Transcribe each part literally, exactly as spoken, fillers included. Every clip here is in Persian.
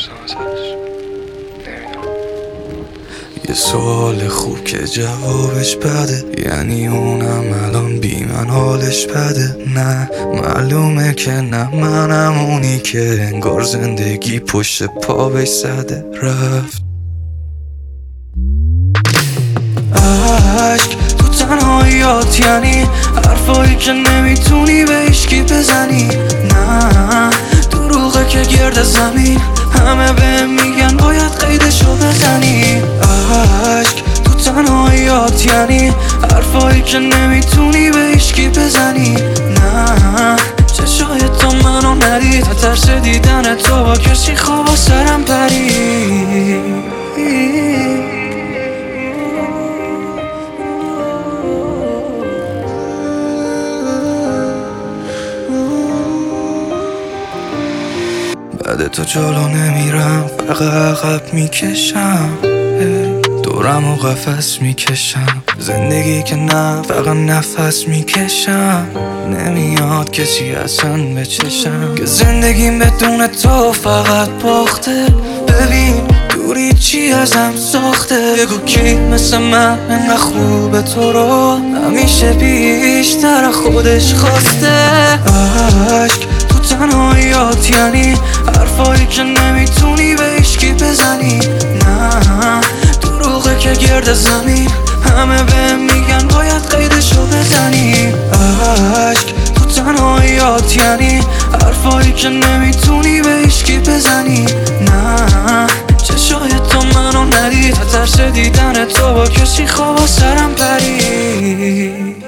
میپرسم ازش، نمیدونم. یه سوال خوب که جوابش بده، یعنی اونم الان بی من حالش بده. نه معلومه که نه، منم اونی که انگار زندگی پشت پا بهش زده رفت. عشق تو تنهاییات، یعنی حرفایی که نمیتونی به هیچکی بزنی. نه دروغه که گرد زمین همه به میگن باید قیدشو بزنی. عشق تو تنهاییات، یعنی حرفایی که نمیتونی به هیچکی بزنی. نه چشای تو منو ندید، ترس دیدن تو با کسی خوابا سرم پرید. بعد تو جلو نمیرم، فقط عقب میکشم، دورم و قفس میکشم. زندگی که نه، فقط نفس میکشم. نمیاد کسی اصلا به چشم که زندگیم بدون تو فقط باخته. ببین دوری چی ازم ساخته، بگو کی مثل من انقدر خوبه تو رو همیشه بیشتر خودش خواسته. عشق تو تنهاییات، یعنی حرفایی که نمیتونی به هیچکی بزنی. نه دروغه که گرد زمین همه به میگن باید قیدشو بزنی. عشق تو تنهاییات، یعنی حرفایی که نمیتونی به هیچکی بزنی. نه چشای تو منو ندید، ترس دیدن تو با کسی خوابا سرم پرید.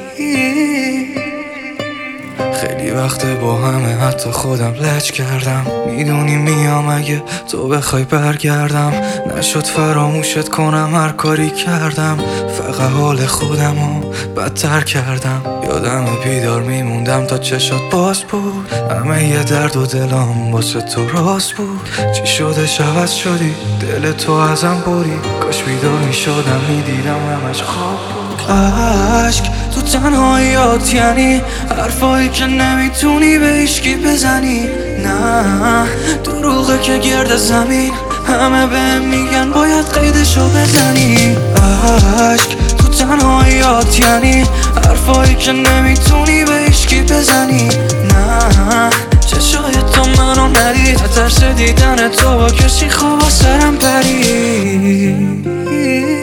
خیلی وقت با همه حتی خودم لج کردم، میدونی میام اگه تو بخوای برگردم. نشد فراموشت کنم، هر کاری کردم فقط حال خودمو بدتر کردم. یادم بیدار میموندم تا چشات باز بود، همه یه درد و دلم واسه تو راست بود. چی شده عوض شدی، دل تو ازم بری، کاش بیدار میشدم میدیدم همش خواب بود. عشق تو تنهاییات، یعنی حرفایی که نمیتونی به هیچکی بزنی. نه دروغه که گرد زمین همه به میگن باید قیدشو بزنی. عشق تو تنهاییات، یعنی حرفایی که نمیتونی به هیچکی بزنی. نه چشای تو منو ندید، ترس دیدن تو با کسی خوابا سرم پرید.